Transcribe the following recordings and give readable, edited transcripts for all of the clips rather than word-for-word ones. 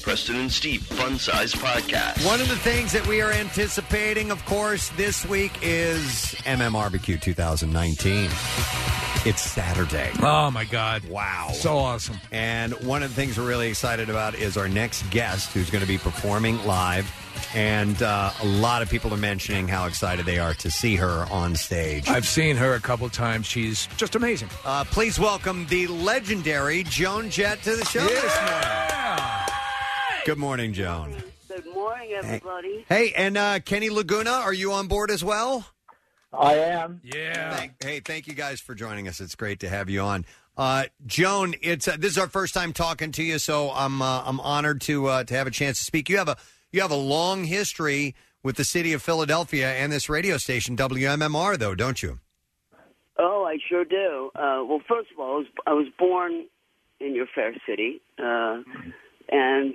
Preston and Steve Fun Size Podcast. One of the things that we are anticipating, of course, this week is MMRBQ 2019. It's Saturday. Oh, my God. Wow. So awesome. And one of the things we're really excited about is our next guest who's going to be performing live. And a lot of people are mentioning how excited they are to see her on stage. I've seen her a couple times. She's just amazing. Please welcome the legendary Joan Jett to the show this morning. Good morning, Joan. Good morning, everybody. Hey, and Kenny Laguna, are you on board as well? I am. Yeah. Thank you guys for joining us. It's great to have you on. Joan, this is our first time talking to you, so I'm honored to have a chance to speak. You have a long history with the city of Philadelphia and this radio station, WMMR, though, don't you? Oh, I sure do. Well, first of all, I was born in your fair city, and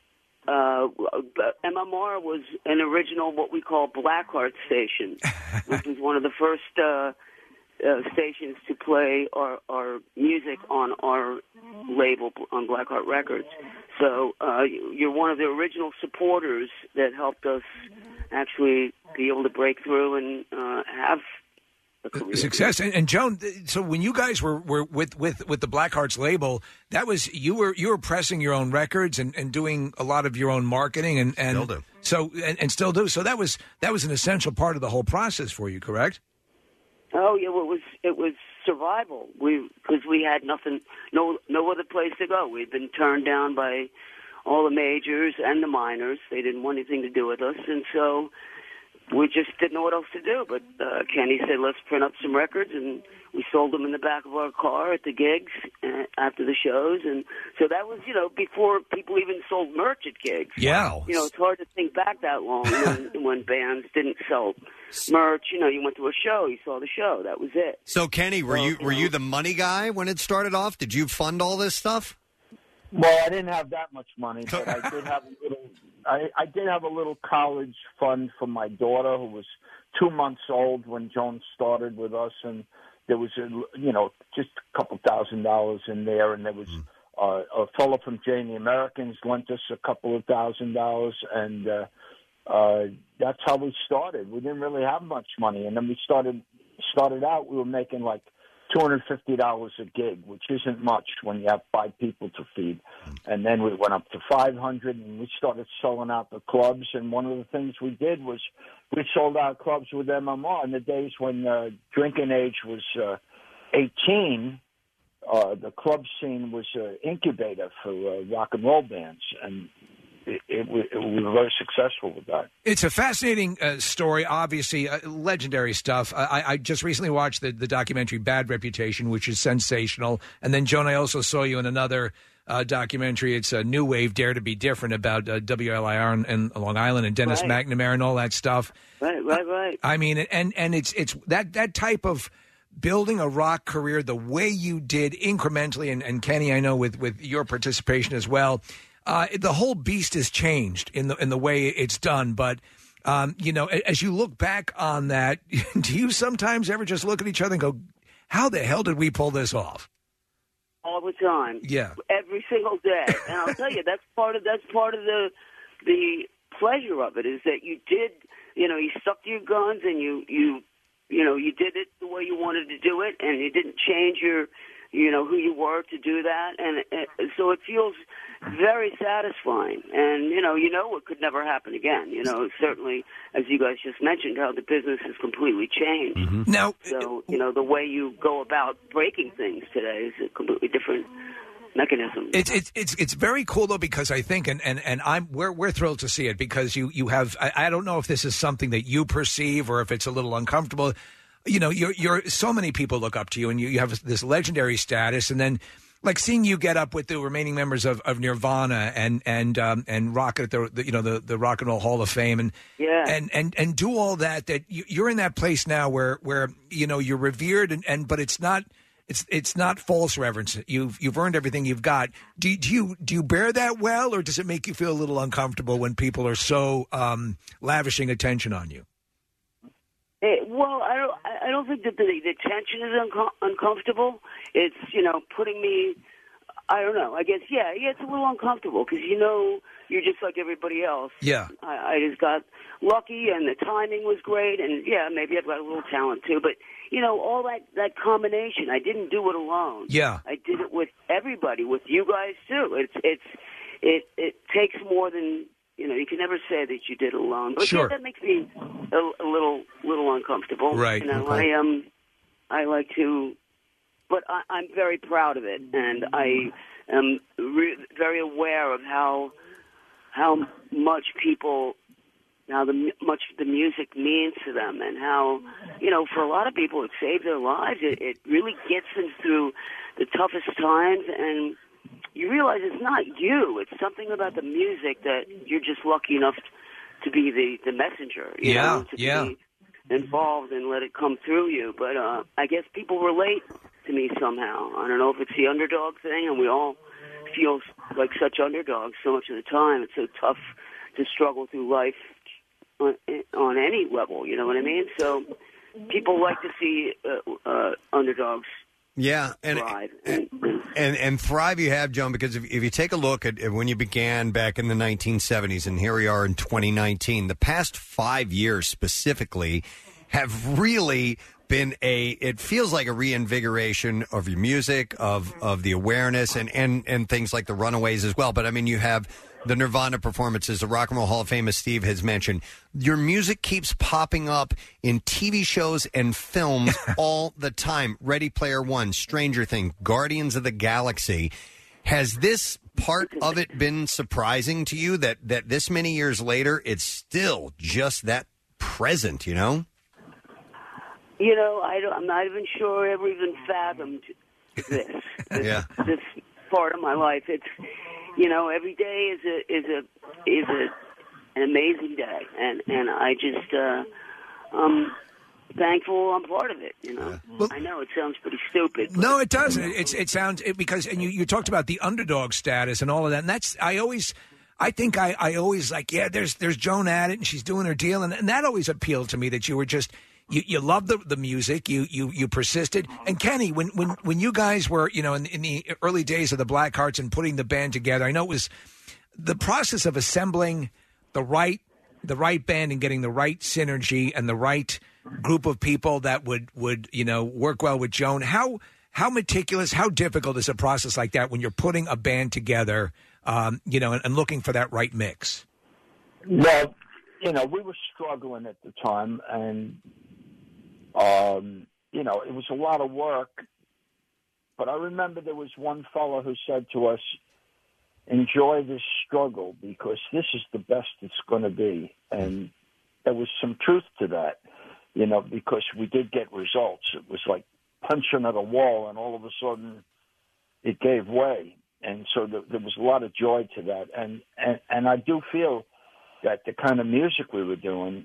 MMR was an original, what we call Blackheart station, which was one of the first stations to play our music on our label, on Blackheart Records. So you're one of the original supporters that helped us actually be able to break through and have a career. Success. And Joan, so when you guys were with the Blackhearts label, that was you were pressing your own records and doing a lot of your own marketing and still do. So and still do. So that was an essential part of the whole process for you, correct? Oh yeah, well, it was survival. Because we had nothing, no other place to go. We'd been turned down by all the majors and the minors. They didn't want anything to do with us, and so we just didn't know what else to do. But Kenny said, "Let's print up some records," and we sold them in the back of our car at the gigs after the shows. And so that was, before people even sold merch at gigs. Yeah. It's hard to think back that long when bands didn't sell merch. You went to a show, you saw the show, that was it. So, Kenny, were you the money guy when it started off? Did you fund all this stuff? Well, I didn't have that much money, but I did have a little. I did have a little college fund for my daughter, who was 2 months old when Joan started with us, and there was just a couple $1,000s in there, and there was a fellow from Jane the Americans lent us a couple of $1,000s, and that's how we started. We didn't really have much money, and then we started out. We were making like $250 a gig, which isn't much when you have 5 people to feed. And then we went up to $500, and we started selling out the clubs. And one of the things we did was we sold out clubs with MMR. In the days when drinking age was 18, the club scene was an incubator for rock and roll bands, and we were very successful with that. It's a fascinating story, obviously, legendary stuff. I just recently watched the documentary Bad Reputation, which is sensational. And then, Joan, I also saw you in another documentary. It's a New Wave, Dare to Be Different, about WLIR in Long Island and Dennis McNamara and all that stuff. Right. I mean, and it's that type of building a rock career the way you did incrementally, and Kenny, I know with your participation as well. The whole beast has changed in the way it's done, but as you look back on that, do you sometimes ever just look at each other and go, "How the hell did we pull this off?" All the time, yeah, every single day. And I'll tell you, that's part of the pleasure of it, is that you did, you stuck to your guns and you did it the way you wanted to do it, and you didn't change your who you were to do that, and so it feels very satisfying, and it could never happen again. Certainly, as you guys just mentioned, how the business has completely changed. Mm-hmm. Now, so the way you go about breaking things today is a completely different mechanism. It's very cool though, because I think and we're thrilled to see it, because you have I don't know if this is something that you perceive or if it's a little uncomfortable. You're so many people look up to you, and you have this legendary status, and then like seeing you get up with the remaining members of Nirvana and rock at the Rock and Roll Hall of Fame, and do all that you're in that place now where you're revered, but it's not false reverence. You've earned everything you've got. Do you bear that well, or does it make you feel a little uncomfortable when people are so lavishing attention on you? Well, I don't think that the tension is uncomfortable. It's putting me. I don't know. I guess, yeah, it's a little uncomfortable because you're just like everybody else. Yeah. I just got lucky, and the timing was great, and yeah, maybe I've got a little talent too. But all that combination, I didn't do it alone. Yeah. I did it with everybody, with you guys too. It takes more than you can never say that you did it alone. But sure. yeah, that makes me a little uncomfortable. Right. Okay. I like to. But I'm very proud of it, and I am very aware of how much much the music means to them, and how for a lot of people it saved their lives. It really gets them through the toughest times, and you realize it's not you; it's something about the music that you're just lucky enough to be the messenger. To be involved and let it come through you. But I guess people relate to me somehow. I don't know if it's the underdog thing, and we all feel like such underdogs so much of the time. It's so tough to struggle through life on any level, you know what I mean? So people like to see underdogs thrive. And thrive you have, Joan, because if you take a look at when you began back in the 1970s, and here we are in 2019, the past 5 years specifically have really been it feels like a reinvigoration of your music, of the awareness, and things like the Runaways as well. But I mean, you have the Nirvana performances, the Rock and Roll Hall of Fame, as Steve has mentioned. Your music keeps popping up in TV shows and films all the time. Ready Player One, Stranger Things, Guardians of the Galaxy. Has this part of it been surprising to you that this many years later, it's still just that present, I'm not even sure I ever even fathomed this part of my life. It's, every day is an amazing day, and I just I'm thankful I'm part of it. Well, I know it sounds pretty stupid. No, it doesn't. It sounds because you talked about the underdog status and all of that, and that's I always like, yeah, there's Joan at it, and she's doing her deal, and that always appealed to me, that you were just. You loved the music. You persisted. And Kenny, when you guys were in the early days of the Blackhearts and putting the band together, I know it was the process of assembling the right band and getting the right synergy and the right group of people that would work well with Joan. How meticulous, how difficult is a process like that when you're putting a band together, and looking for that right mix? Well, we were struggling at the time, and it was a lot of work, but I remember there was one fellow who said to us, enjoy this struggle because this is the best it's going to be. And there was some truth to that, because we did get results. It was like punching at a wall, and all of a sudden it gave way. And so there was a lot of joy to that. And I do feel that the kind of music we were doing,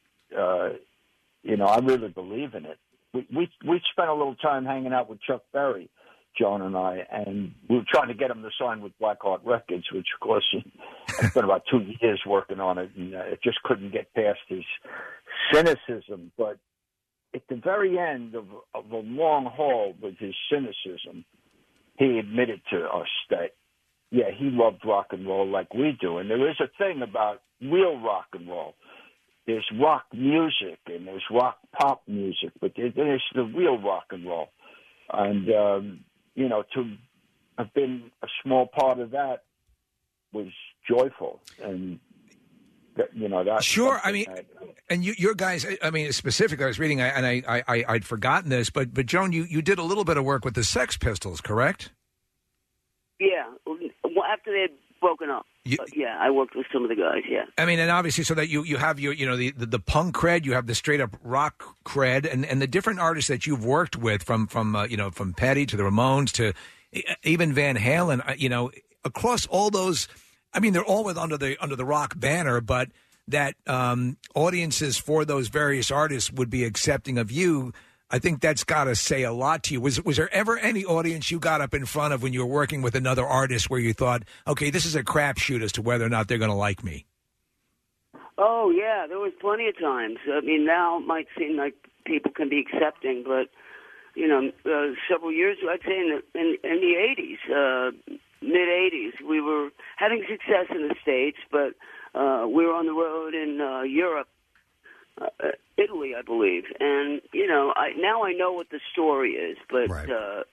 I really believe in it. We spent a little time hanging out with Chuck Berry, Joan and I, and we were trying to get him to sign with Blackheart Records, which, of course, I spent about 2 years working on it, and it just couldn't get past his cynicism. But at the very end of a long haul with his cynicism, he admitted to us that, yeah, he loved rock and roll like we do. And there is a thing about real rock and roll. There's rock music and there's rock pop music, but there's the real rock and roll. And, to have been a small part of that was joyful. And, that. Sure. I mean, and your guys, I mean, specifically, I was reading, and I'd forgotten this, but Joan, you did a little bit of work with the Sex Pistols, correct? Yeah. After they had broken up. Yeah, I worked with some of the guys, yeah. I mean, and obviously so that you have your, the punk cred, you have the straight up rock cred, and the different artists that you've worked with from Petty to the Ramones to even Van Halen, across all those, I mean, they're all under the rock banner, but that audiences for those various artists would be accepting of you. I think that's got to say a lot to you. Was there ever any audience you got up in front of when you were working with another artist where you thought, okay, this is a crapshoot as to whether or not they're going to like me? Oh, yeah, there was plenty of times. I mean, now it might seem like people can be accepting, but several years, I'd say in the 80s, mid 80s, we were having success in the States, but we were on the road in Europe, Italy, I believe. And, now I know what the story is, but Right.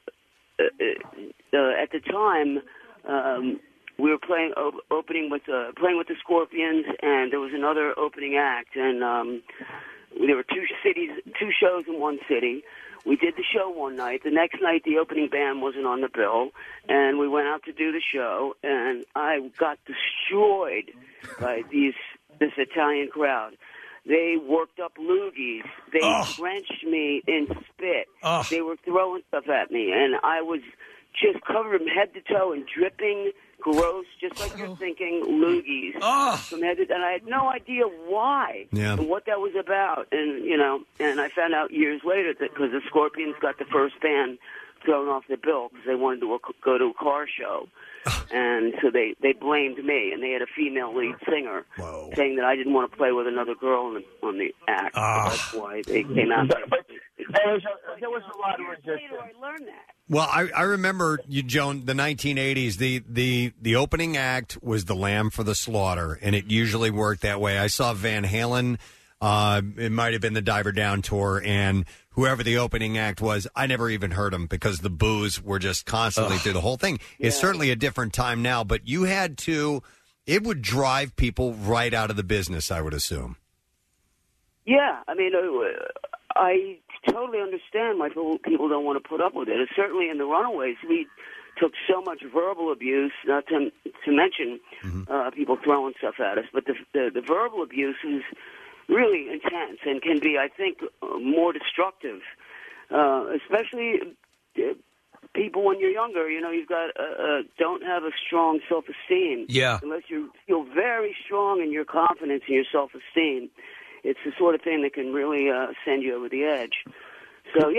At the time, we were playing with the Scorpions, and there was another opening act, and there were two shows in one city. We did the show one night. The next night, the opening band wasn't on the bill, and we went out to do the show, and I got destroyed by this Italian crowd. They worked up loogies. They drenched me in spit. They were throwing stuff at me, and I was just covered from head to toe and dripping, gross, just like you're thinking, loogies from head to toe. And I had no idea why and what that was about. And, and I found out years later that because the Scorpions got the first band thrown off the bill because they wanted to go to a car show. And so they blamed me, and they had a female lead singer saying that I didn't want to play with another girl on the act. So that's why they came out. But there was a lot of resistance. Later I learned that. Well, I remember you, Joan, the 1980s. The opening act was the Lamb for the Slaughter, and it usually worked that way. I saw Van Halen. It might have been the Diver Down tour, and whoever the opening act was, I never even heard them because the boos were just constantly through the whole thing. It's certainly a different time now, but you had to. It would drive people right out of the business, I would assume. Yeah, I mean, I totally understand why people don't want to put up with it. Certainly in the Runaways, we took so much verbal abuse, not to mention people throwing stuff at us, but the verbal abuse is really intense and can be, I think, more destructive, especially people when you're younger. You've got don't have a strong self-esteem. Yeah. Unless you feel very strong in your confidence and your self-esteem, it's the sort of thing that can really send you over the edge. So,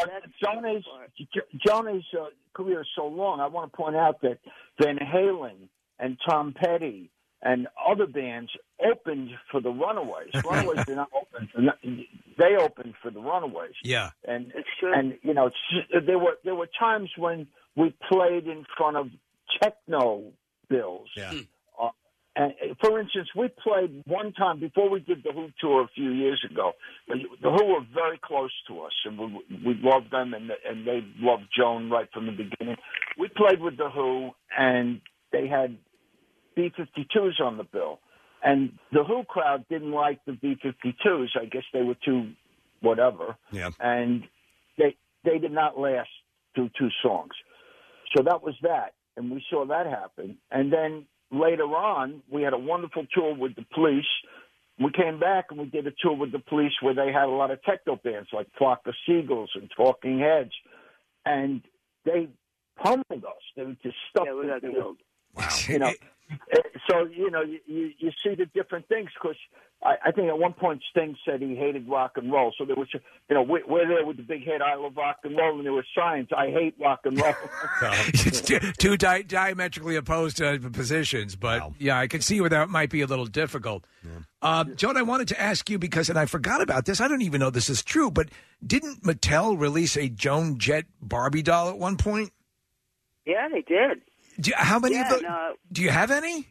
Johnny's career is so long. I want to point out that Van Halen and Tom Petty and other bands opened for the Runaways. Runaways did not open they opened for the Runaways. Yeah, and it's true. And there were times when we played in front of techno bills. Yeah. And for instance, we played one time before we did the Who tour a few years ago. The Who were very close to us, and we loved them, and they loved Joan right from the beginning. We played with the Who, and they had B-52s on the bill. And the Who crowd didn't like the B-52s. I guess they were too whatever. Yeah. And they did not last through two songs. So that was that. And we saw that happen. And then later on, we had a wonderful tour with the Police. We came back and we did a tour with the Police where they had a lot of techno bands like Flock of Seagulls and Talking Heads. And they pummeled us. They were just stuck. Yeah, we got killed. Wow. So, you see the different things because I think at one point Sting said he hated rock and roll. So there was, we're there with the big hit, I love rock and roll, and there was signs, I hate rock and roll. It's two diametrically opposed positions, but yeah, I can see where that might be a little difficult. Yeah. Joan, I wanted to ask you because, and I forgot about this, I don't even know this is true, but didn't Mattel release a Joan Jett Barbie doll at one point? Yeah, they did. How many of those? Do you have any?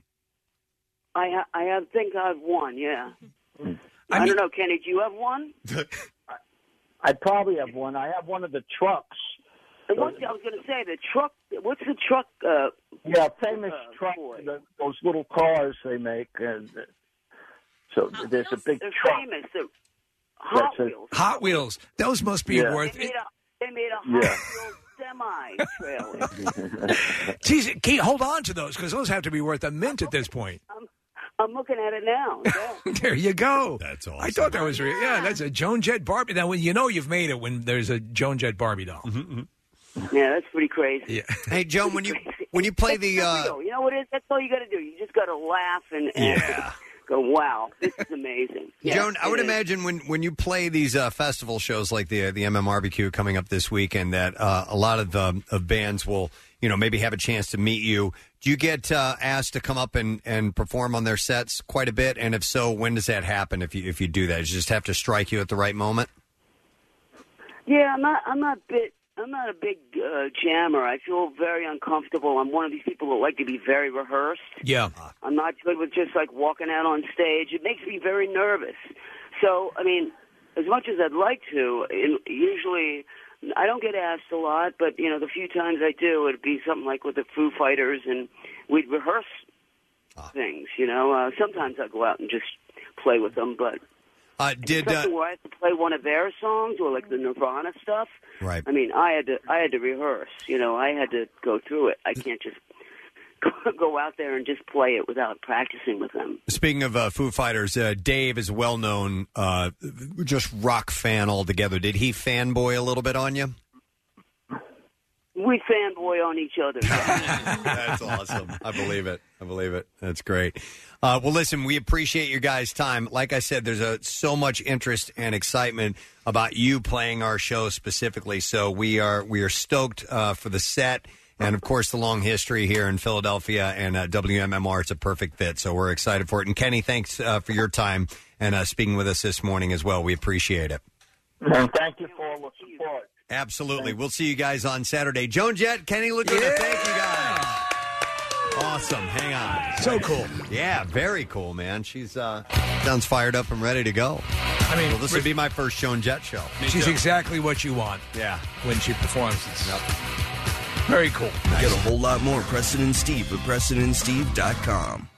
I think I have one, yeah. I don't know, Kenny, do you have one? I probably have one. I have one of the trucks. I was going to say, the truck, what's the truck? Famous truck, those little cars they make. So there's a big They're truck. Famous. They're Hot Wheels. Hot Wheels. Those must be worth it. They made a Hot Wheels semi-trailer. Geez, hold on to those because those have to be worth a mint at this point. I'm looking at it now. Yeah. There you go. That's awesome. I thought that was real. Yeah, that's a Joan Jett Barbie. Now, you've made it when there's a Joan Jett Barbie doll. Mm-hmm. Yeah, that's pretty crazy. Yeah. Hey, Joan, when you play the, you know what it is? That's all you got to do. You just got to laugh and go, wow, this is amazing. Joan, I would imagine when you play these festival shows like the MMRBQ coming up this weekend, that a lot of bands will maybe have a chance to meet you. Do you get asked to come up and perform on their sets quite a bit? And if so, when does that happen? If you do that, you just have to strike you at the right moment. Yeah, I'm not a big jammer. I feel very uncomfortable. I'm one of these people that like to be very rehearsed. Yeah. I'm not good with just like walking out on stage. It makes me very nervous. So, I mean, as much as I'd like to, usually I don't get asked a lot, but, you know, the few times I do, it'd be something like with the Foo Fighters, and we'd rehearse things, you know. Sometimes I go out and just play with them, but something where I have to play one of their songs or like the Nirvana stuff. Right. I mean, I had to rehearse. You know, I had to go through it. I can't just go out there and just play it without practicing with them. Speaking of Foo Fighters, Dave is a well-known just rock fan altogether. Did he fanboy a little bit on you? We fanboy on each other. That's awesome. I believe it. That's great. Well, listen, we appreciate your guys' time. Like I said, there's so much interest and excitement about you playing our show specifically. So we are stoked for the set. And, of course, the long history here in Philadelphia and WMMR. It's a perfect fit. So we're excited for it. And, Kenny, thanks for your time and speaking with us this morning as well. We appreciate it. And thank you for all the support. Absolutely. We'll see you guys on Saturday. Joan Jett, Kenny Laguna, thank you guys. Awesome. Hang on. So cool. Yeah, very cool, man. She's sounds fired up and ready to go. I mean, this would be my first Joan Jett show. She's exactly what you want. Yeah. When she performs. Very cool. Get a whole lot more Preston and Steve at PrestonandSteve.com.